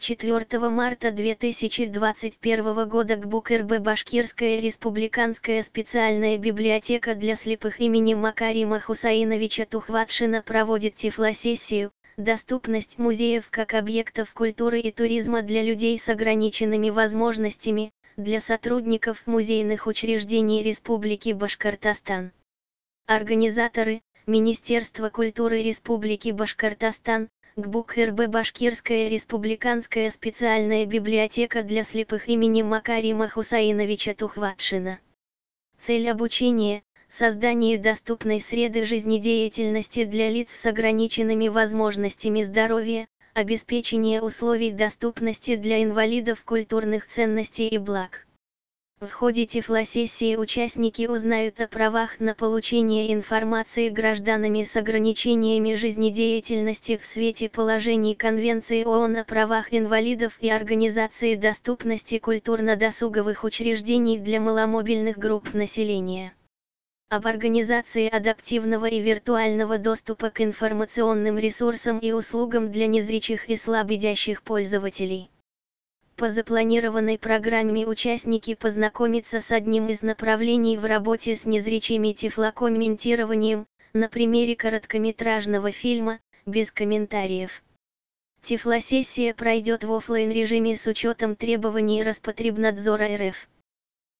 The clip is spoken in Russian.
4 марта 2021 года ГБУК-РБ Башкирская республиканская специальная библиотека для слепых имени Макарима Хусаиновича Тухватшина проводит тифлосессию «Доступность музеев как объектов культуры и туризма для людей с ограниченными возможностями» для сотрудников музейных учреждений Республики Башкортостан. Организаторы – Министерство культуры Республики Башкортостан, ГБУК-РБ Башкирская республиканская специальная библиотека для слепых имени Макарима Хусаиновича Тухватшина. Цель обучения – создание доступной среды жизнедеятельности для лиц с ограниченными возможностями здоровья, обеспечение условий доступности для инвалидов культурных ценностей и благ. В ходе тифлосессии участники узнают о правах на получение информации гражданами с ограничениями жизнедеятельности в свете положений Конвенции ООН о правах инвалидов и Организации доступности культурно-досуговых учреждений для маломобильных групп населения. Об организации адаптивного и виртуального доступа к информационным ресурсам и услугам для незрячих и слабовидящих пользователей. По запланированной программе участники познакомятся с одним из направлений в работе с незрячими тифлокомментированием, на примере короткометражного фильма, без комментариев. Тифлосессия пройдет в оффлайн режиме с учетом требований Роспотребнадзора РФ.